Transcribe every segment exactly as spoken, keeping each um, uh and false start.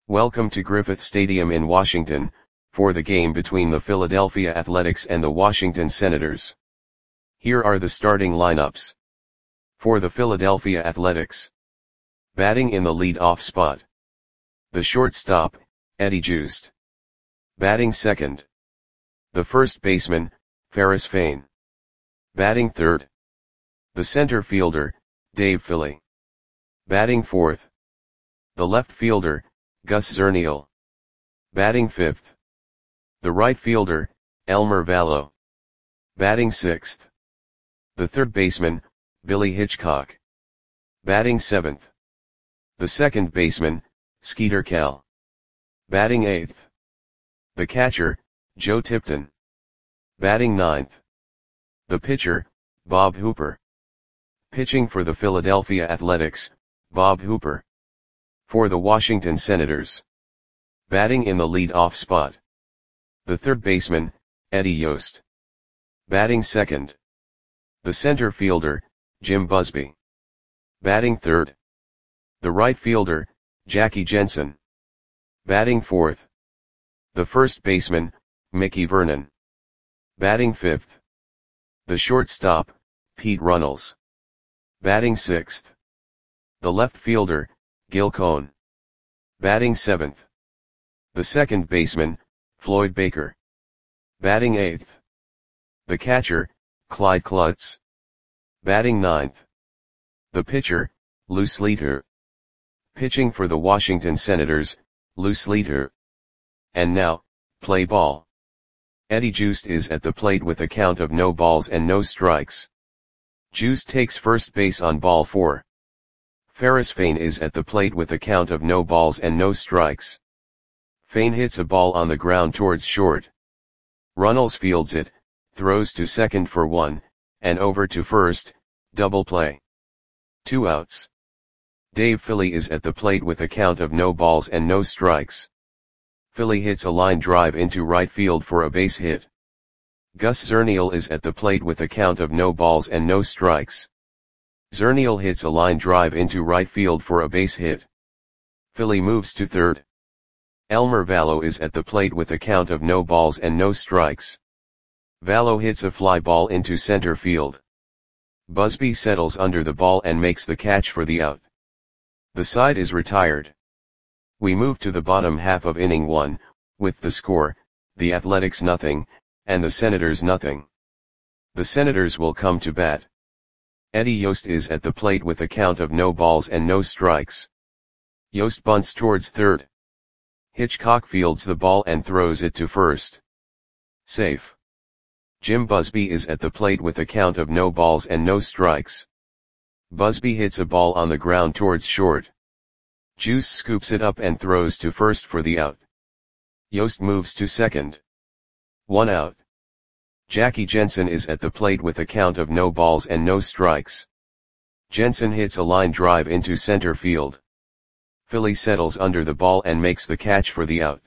Welcome to Griffith Stadium in Washington, for the game between the Philadelphia Athletics and the Washington Senators. Here are the starting lineups. For the Philadelphia Athletics. Batting in the lead-off spot. The shortstop, Eddie Joost. Batting second. The first baseman, Ferris Fain. Batting third. The center fielder, Dave Philly. Batting fourth. The left fielder, Gus Zernial. Batting fifth. The right fielder, Elmer Valo. Batting sixth. The third baseman, Billy Hitchcock. Batting seventh. The second baseman, Skeeter Kell. Batting eighth. The catcher, Joe Tipton. Batting ninth. The pitcher, Bob Hooper. Pitching for the Philadelphia Athletics, Bob Hooper. For the Washington Senators. Batting in the lead-off spot. The third baseman, Eddie Yost. Batting second. The center fielder, Jim Busby. Batting third. The right fielder, Jackie Jensen. Batting fourth. The first baseman, Mickey Vernon. Batting fifth. The shortstop, Pete Runnels. Batting sixth. The left fielder, Gil Cohn. Batting seventh. The second baseman, Floyd Baker. Batting eighth. The catcher, Clyde Klutz. Batting ninth. The pitcher, Lou Sleeter. Pitching for the Washington Senators, Lou Sleeter. And now, play ball. Eddie Joost is at the plate with a count of no balls and no strikes. Joost takes first base on ball four. Ferris Fain is at the plate with a count of no balls and no strikes. Fain hits a ball on the ground towards short. Runnels fields it, throws to second for one, and over to first, double play. Two outs. Dave Philly is at the plate with a count of no balls and no strikes. Philly hits a line drive into right field for a base hit. Gus Zernial is at the plate with a count of no balls and no strikes. Zernial hits a line drive into right field for a base hit. Philly moves to third. Elmer Valo is at the plate with a count of no balls and no strikes. Valo hits a fly ball into center field. Busby settles under the ball and makes the catch for the out. The side is retired. We move to the bottom half of inning one, with the score, the Athletics nothing, and the Senators nothing. The Senators will come to bat. Eddie Yost is at the plate with a count of no balls and no strikes. Yost bunts towards third. Hitchcock fields the ball and throws it to first. Safe. Jim Busby is at the plate with a count of no balls and no strikes. Busby hits a ball on the ground towards short. Joost scoops it up and throws to first for the out. Yost moves to second. One out. Jackie Jensen is at the plate with a count of no balls and no strikes. Jensen hits a line drive into center field. Philly settles under the ball and makes the catch for the out.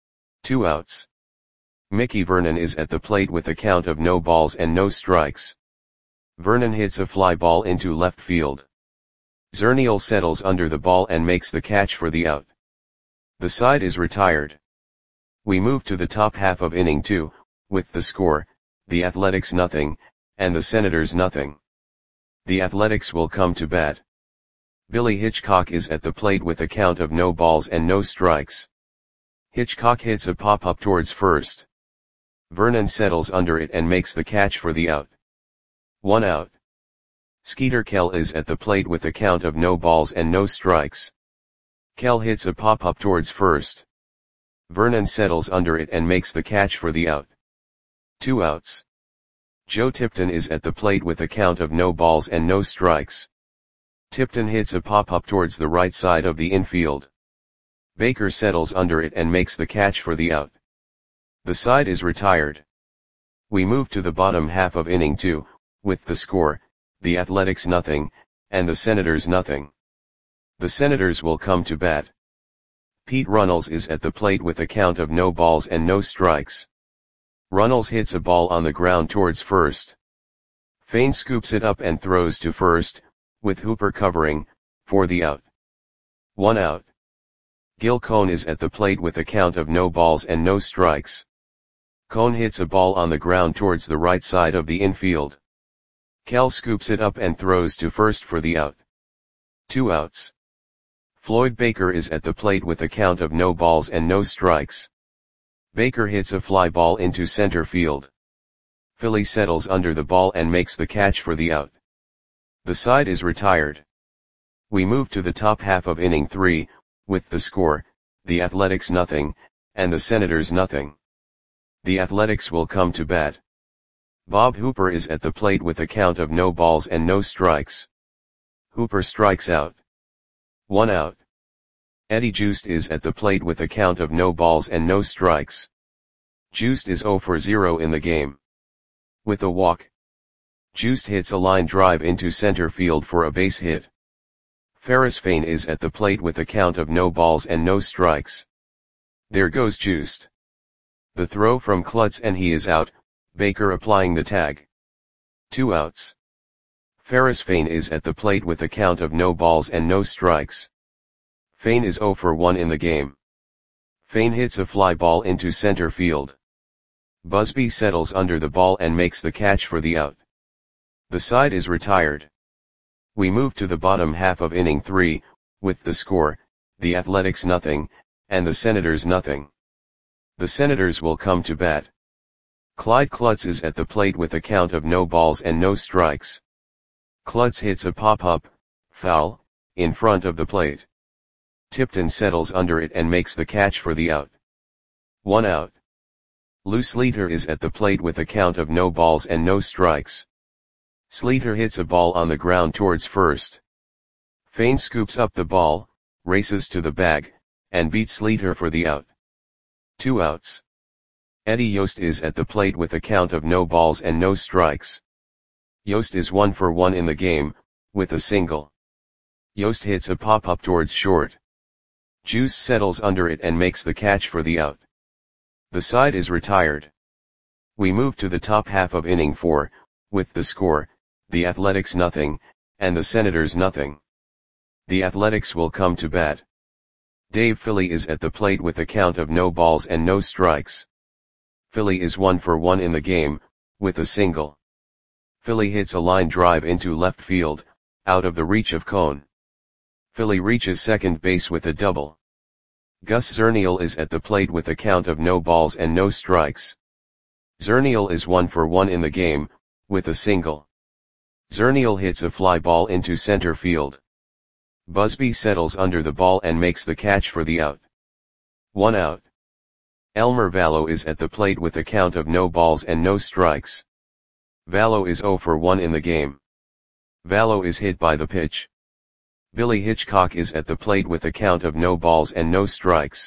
Two outs. Mickey Vernon is at the plate with a count of no balls and no strikes. Vernon hits a fly ball into left field. Zernial settles under the ball and makes the catch for the out. The side is retired. We move to the top half of inning two, with the score, the Athletics nothing, and the Senators nothing. The Athletics will come to bat. Billy Hitchcock is at the plate with a count of no balls and no strikes. Hitchcock hits a pop-up towards first. Vernon settles under it and makes the catch for the out. One out. Skeeter Kell is at the plate with a count of no balls and no strikes. Kell hits a pop-up towards first. Vernon settles under it and makes the catch for the out. Two outs. Joe Tipton is at the plate with a count of no balls and no strikes. Tipton hits a pop-up towards the right side of the infield. Baker settles under it and makes the catch for the out. The side is retired. We move to the bottom half of inning two, with the score, the Athletics nothing, and the Senators nothing. The Senators will come to bat. Pete Runnels is at the plate with a count of no balls and no strikes. Runnels hits a ball on the ground towards first. Fain scoops it up and throws to first, with Hooper covering, for the out. One out. Gil Cone is at the plate with a count of no balls and no strikes. Cone hits a ball on the ground towards the right side of the infield. Kel scoops it up and throws to first for the out. Two outs. Floyd Baker is at the plate with a count of no balls and no strikes. Baker hits a fly ball into center field. Philly settles under the ball and makes the catch for the out. The side is retired. We move to the top half of inning three, with the score, the Athletics nothing, and the Senators nothing. The Athletics will come to bat. Bob Hooper is at the plate with a count of no balls and no strikes. Hooper strikes out. One out. Eddie Joost is at the plate with a count of no balls and no strikes. Joost is zero for zero in the game. With a walk, Joost hits a line drive into center field for a base hit. Ferris Fain is at the plate with a count of no balls and no strikes. There goes Joost. The throw from Klutz and he is out, Baker applying the tag. Two outs. Ferris Fain is at the plate with a count of no balls and no strikes. Fain is zero for one in the game. Fain hits a fly ball into center field. Busby settles under the ball and makes the catch for the out. The side is retired. We move to the bottom half of inning three, with the score, the Athletics nothing, and the Senators nothing. The Senators will come to bat. Clyde Klutz is at the plate with a count of no balls and no strikes. Klutz hits a pop-up, foul, in front of the plate. Tipton settles under it and makes the catch for the out. One out. Lou Sleeter is at the plate with a count of no balls and no strikes. Sleeter hits a ball on the ground towards first. Fain scoops up the ball, races to the bag, and beats Sleeter for the out. Two outs. Eddie Yost is at the plate with a count of no balls and no strikes. Yost is one for one in the game, with a single. Yost hits a pop-up towards short. Juice settles under it and makes the catch for the out. The side is retired. We move to the top half of inning four, with the score, the Athletics nothing, and the Senators nothing. The Athletics will come to bat. Dave Philly is at the plate with a count of no balls and no strikes. Philly is one for one in the game, with a single. Philly hits a line drive into left field, out of the reach of Cone. Philly reaches second base with a double. Gus Zernial is at the plate with a count of no balls and no strikes. Zernial is one for one in the game, with a single. Zernial hits a fly ball into center field. Busby settles under the ball and makes the catch for the out. One out. Elmer Vallow is at the plate with a count of no balls and no strikes. Vallow is zero for one in the game. Vallow is hit by the pitch. Billy Hitchcock is at the plate with a count of no balls and no strikes.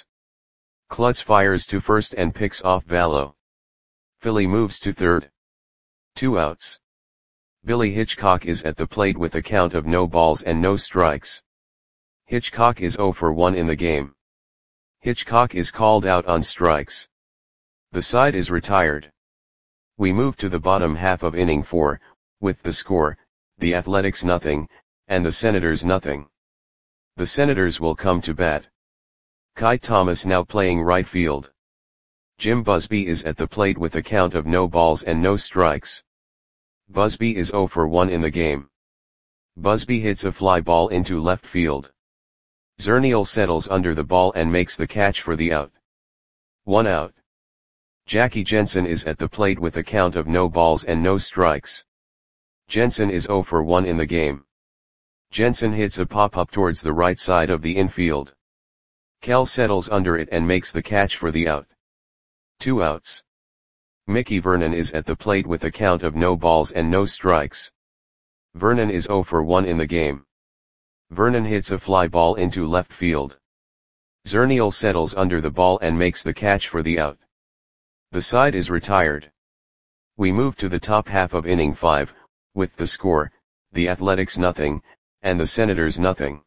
Klutz fires to first and picks off Vallow. Philly moves to third. Two outs. Billy Hitchcock is at the plate with a count of no balls and no strikes. Hitchcock is zero for one in the game. Hitchcock is called out on strikes. The side is retired. We move to the bottom half of inning four, with the score, the Athletics nothing, and the Senators nothing. The Senators will come to bat. Kai Thomas now playing right field. Jim Busby is at the plate with a count of no balls and no strikes. Busby is zero for one in the game. Busby hits a fly ball into left field. Zernial settles under the ball and makes the catch for the out. One out. Jackie Jensen is at the plate with a count of no balls and no strikes. Jensen is zero for one in the game. Jensen hits a pop-up towards the right side of the infield. Kell settles under it and makes the catch for the out. Two outs. Mickey Vernon is at the plate with a count of no balls and no strikes. Vernon is zero for one in the game. Vernon hits a fly ball into left field. Zernial settles under the ball and makes the catch for the out. The side is retired. We move to the top half of inning five, with the score, the Athletics nothing, and the Senators nothing.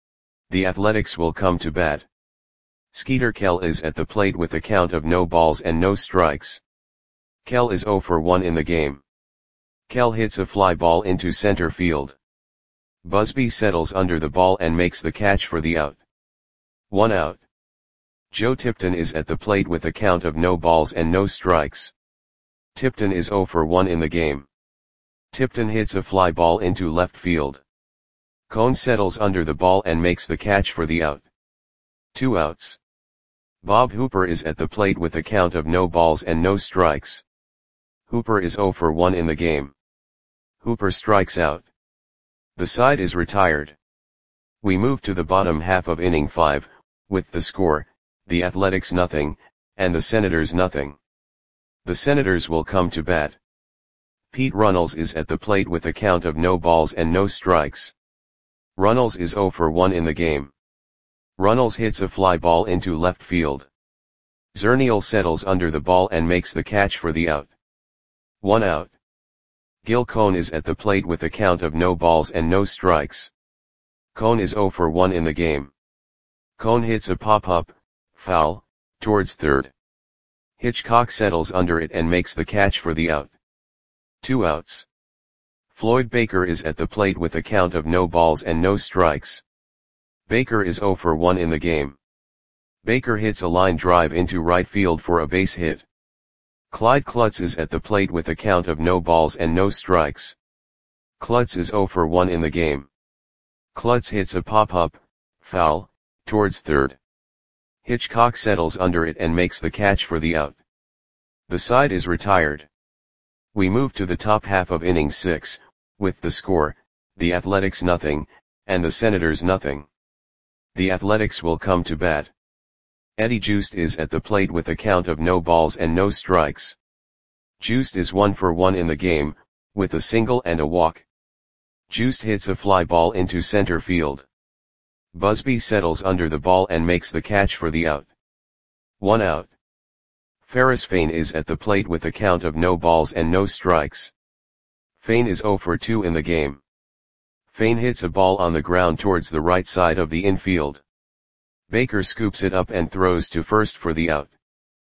The Athletics will come to bat. Skeeter Kell is at the plate with a count of no balls and no strikes. Kell is zero for one in the game. Kell hits a fly ball into center field. Busby settles under the ball and makes the catch for the out. One out. Joe Tipton is at the plate with a count of no balls and no strikes. Tipton is zero for one in the game. Tipton hits a fly ball into left field. Cone settles under the ball and makes the catch for the out. Two outs. Bob Hooper is at the plate with a count of no balls and no strikes. Hooper is zero for one in the game. Hooper strikes out. The side is retired. We move to the bottom half of inning five, with the score, the Athletics nothing, and the Senators nothing. The Senators will come to bat. Pete Runnels is at the plate with a count of no balls and no strikes. Runnels is zero for one in the game. Runnels hits a fly ball into left field. Zernial settles under the ball and makes the catch for the out. One out. Gil Cone is at the plate with a count of no balls and no strikes. Cone is zero for one in the game. Cone hits a pop-up, foul, towards third. Hitchcock settles under it and makes the catch for the out. Two outs. Floyd Baker is at the plate with a count of no balls and no strikes. Baker is zero for one in the game. Baker hits a line drive into right field for a base hit. Clyde Klutz is at the plate with a count of no balls and no strikes. Klutz is zero for one in the game. Klutz hits a pop-up, foul, towards third. Hitchcock settles under it and makes the catch for the out. The side is retired. We move to the top half of inning six, with the score, the Athletics nothing, and the Senators nothing. The Athletics will come to bat. Eddie Joost is at the plate with a count of no balls and no strikes. Joost is one for one in the game, with a single and a walk. Joost hits a fly ball into center field. Busby settles under the ball and makes the catch for the out. One out. Ferris Fain is at the plate with a count of no balls and no strikes. Fain is zero for two in the game. Fain hits a ball on the ground towards the right side of the infield. Baker scoops it up and throws to first for the out.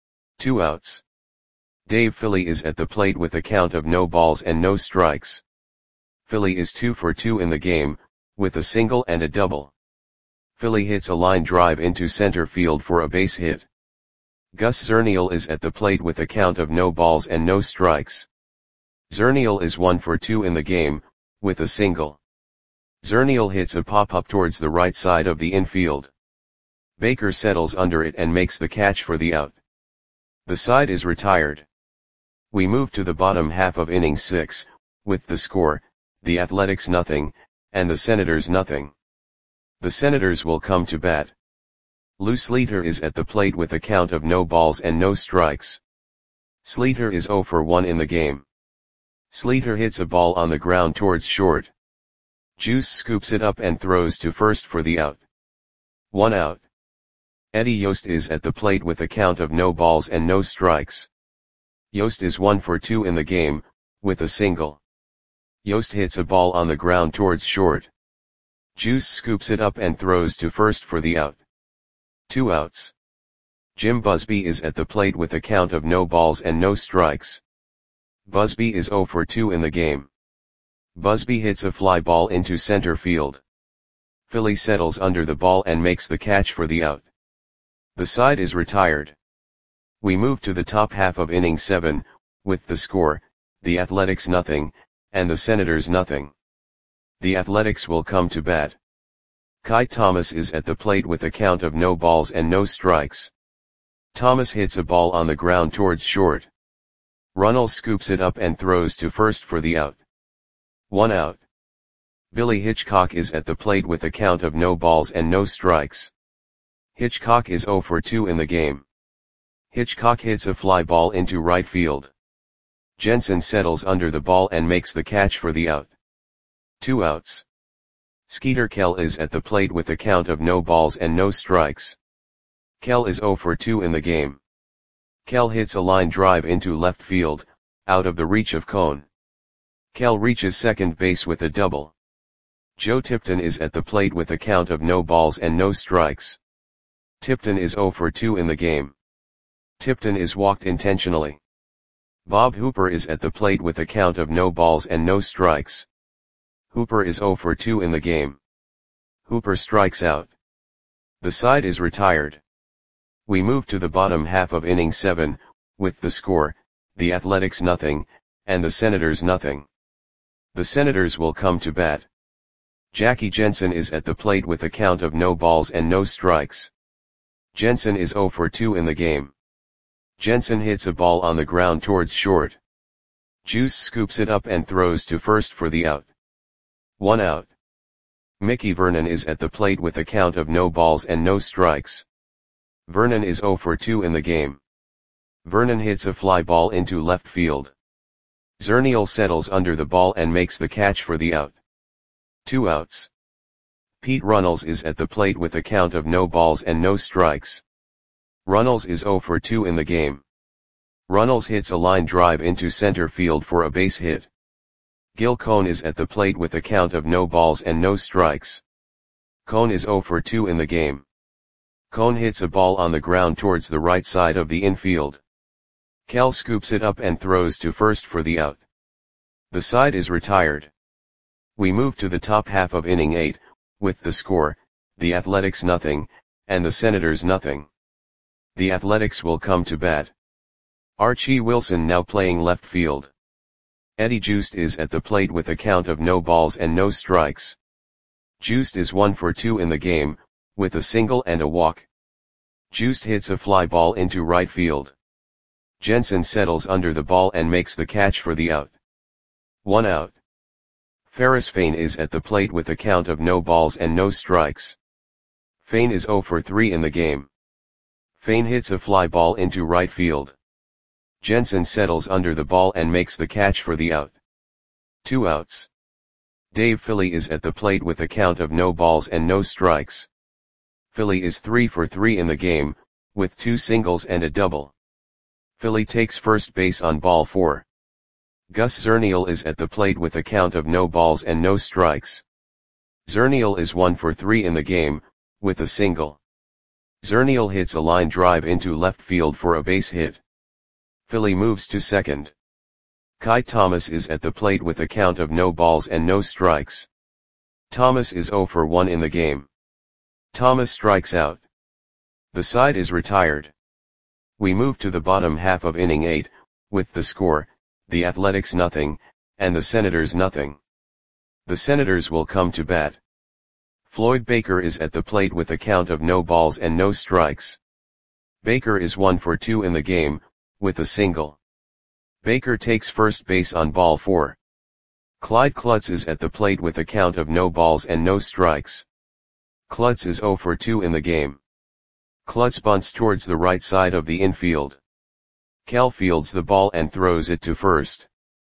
Two outs. Dave Philly is at the plate with a count of no balls and no strikes. Philly is two for two in the game, with a single and a double. Philly hits a line drive into center field for a base hit. Gus Zernial is at the plate with a count of no balls and no strikes. Zernial is one for two in the game, with a single. Zernial hits a pop-up towards the right side of the infield. Baker settles under it and makes the catch for the out. The side is retired. We move to the bottom half of inning six, with the score, the Athletics nothing, and the Senators nothing. The Senators will come to bat. Lou Sleeter is at the plate with a count of no balls and no strikes. Sleeter is zero for one in the game. Sleeter hits a ball on the ground towards short. Juice scoops it up and throws to first for the out. One out. Eddie Yost is at the plate with a count of no balls and no strikes. Yost is one for two in the game, with a single. Yost hits a ball on the ground towards short. Juice scoops it up and throws to first for the out. Two outs. Jim Busby is at the plate with a count of no balls and no strikes. Busby is zero for two in the game. Busby hits a fly ball into center field. Philly settles under the ball and makes the catch for the out. The side is retired. We move to the top half of inning seven, with the score, the Athletics nothing, and the Senators nothing. The Athletics will come to bat. Kai Thomas is at the plate with a count of no balls and no strikes. Thomas hits a ball on the ground towards short. Runnels scoops it up and throws to first for the out. One out. Billy Hitchcock is at the plate with a count of no balls and no strikes. Hitchcock is zero for two in the game. Hitchcock hits a fly ball into right field. Jensen settles under the ball and makes the catch for the out. Two outs. Skeeter Kell is at the plate with a count of no balls and no strikes. Kell is zero for two in the game. Kell hits a line drive into left field, out of the reach of Cone. Kell reaches second base with a double. Joe Tipton is at the plate with a count of no balls and no strikes. Tipton is zero for two in the game. Tipton is walked intentionally. Bob Hooper is at the plate with a count of no balls and no strikes. Hooper is zero for two in the game. Hooper strikes out. The side is retired. We move to the bottom half of inning seven, with the score, the Athletics nothing, and the Senators nothing. The Senators will come to bat. Jackie Jensen is at the plate with a count of no balls and no strikes. Jensen is oh for two in the game. Jensen hits a ball on the ground towards short. Juice scoops it up and throws to first for the out. One out. Mickey Vernon is at the plate with a count of no balls and no strikes. Vernon is oh for two in the game. Vernon hits a fly ball into left field. Zernial settles under the ball and makes the catch for the out. Two outs. Pete Runnels is at the plate with a count of no balls and no strikes. Runnels is oh for two in the game. Runnels hits a line drive into center field for a base hit. Gil Cone is at the plate with a count of no balls and no strikes. Cone is oh for two in the game. Cone hits a ball on the ground towards the right side of the infield. Kell scoops it up and throws to first for the out. The side is retired. We move to the top half of inning eight, with the score, the Athletics nothing, and the Senators nothing. The Athletics will come to bat. Archie Wilson now playing left field. Eddie Joost is at the plate with a count of no balls and no strikes. Joost is one for two in the game, with a single and a walk. Joost hits a fly ball into right field. Jensen settles under the ball and makes the catch for the out. One out. Ferris Fain is at the plate with a count of no balls and no strikes. Fain is oh for three in the game. Fain hits a fly ball into right field. Jensen settles under the ball and makes the catch for the out. Two outs. Dave Philly is at the plate with a count of no balls and no strikes. Philly is three for three in the game, with two singles and a double. Philly takes first base on ball four. Gus Zernial is at the plate with a count of no balls and no strikes. Zernial is one for three in the game, with a single. Zernial hits a line drive into left field for a base hit. Philly moves to second. Kai Thomas is at the plate with a count of no balls and no strikes. Thomas is oh for one in the game. Thomas strikes out. The side is retired. We move to the bottom half of inning eight, with the score, the Athletics nothing, and the Senators nothing. The Senators will come to bat. Floyd Baker is at the plate with a count of no balls and no strikes. Baker is one for two in the game, with a single. Baker takes first base on ball four. Clyde Klutz is at the plate with a count of no balls and no strikes. Klutz is oh for two in the game. Klutz bunts towards the right side of the infield. Kell fields the ball and throws it to first.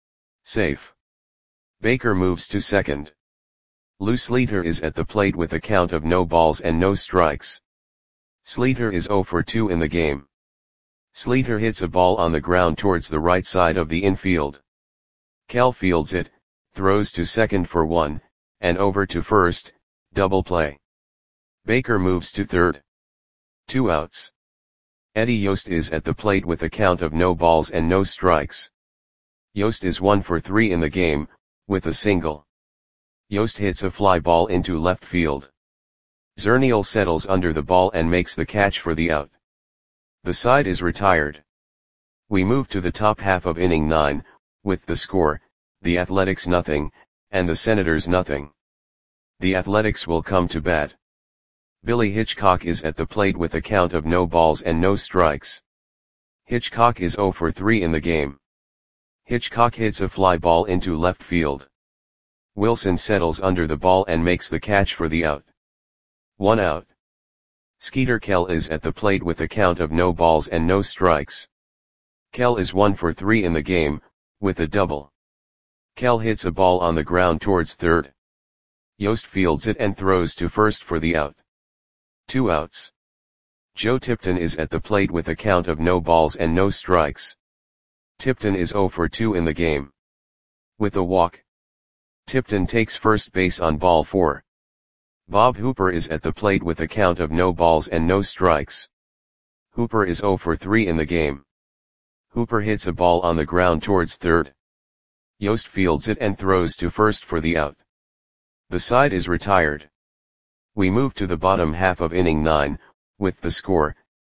Safe. Baker moves to second. Lou Sleeter is at the plate with a count of no balls and no strikes. Sleeter is oh for two in the game. Sleeter hits a ball on the ground towards the right side of the infield. Kell fields it, throws to second for one, and over to first, double play. Baker moves to third. Two outs. Eddie Yost is at the plate with a count of no balls and no strikes. Yost is one for three in the game, with a single. Yost hits a fly ball into left field. Zernial settles under the ball and makes the catch for the out. The side is retired. We move to the top half of inning nine, with the score, the Athletics nothing, and the Senators nothing. The Athletics will come to bat. Billy Hitchcock is at the plate with a count of no balls and no strikes. Hitchcock is oh for three in the game. Hitchcock hits a fly ball into left field. Wilson settles under the ball and makes the catch for the out. One out. Skeeter Kell is at the plate with a count of no balls and no strikes. Kell is one for three in the game, with a double. Kell hits a ball on the ground towards third. Yost fields it and throws to first for the out. Two outs. Joe Tipton is at the plate with a count of no balls and no strikes. Tipton is oh for two in the game. With a walk. Tipton takes first base on ball four. Bob Hooper is at the plate with a count of no balls and no strikes. Hooper is oh for three in the game. Hooper hits a ball on the ground towards third. Yost fields it and throws to first for the out. The side is retired. We move to the bottom half of inning nine, with the score,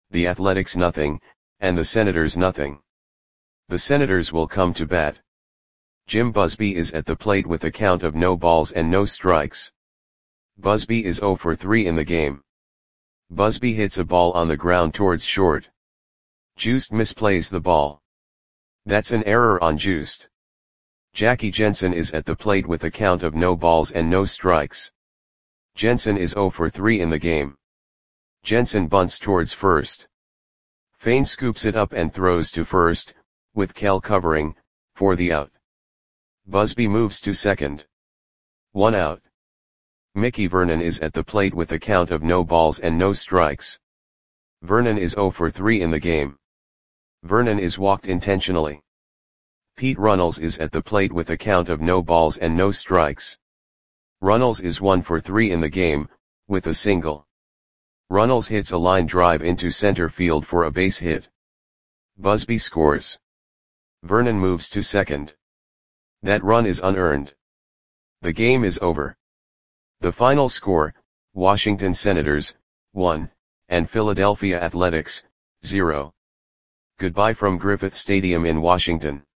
the Athletics nothing, and the Senators nothing. The Senators will come to bat. Jim Busby is at the plate with a count of no balls and no strikes. Busby is oh for three in the game. Busby hits a ball on the ground towards short. Joost misplays the ball. That's an error on Joost. Jackie Jensen is at the plate with a count of no balls and no strikes. Jensen is oh for three in the game. Jensen bunts towards first. Fain scoops it up and throws to first, with Kell covering, for the out. Busby moves to second. One out. Mickey Vernon is at the plate with a count of no balls and no strikes. Vernon is oh for three in the game. Vernon is walked intentionally. Pete Runnels is at the plate with a count of no balls and no strikes. Runnels is one for three in the game, with a single. Runnels hits a line drive into center field for a base hit. Busby scores. Vernon moves to second. That run is unearned. The game is over. The final score, Washington Senators, one, and Philadelphia Athletics, zero. Goodbye from Griffith Stadium in Washington.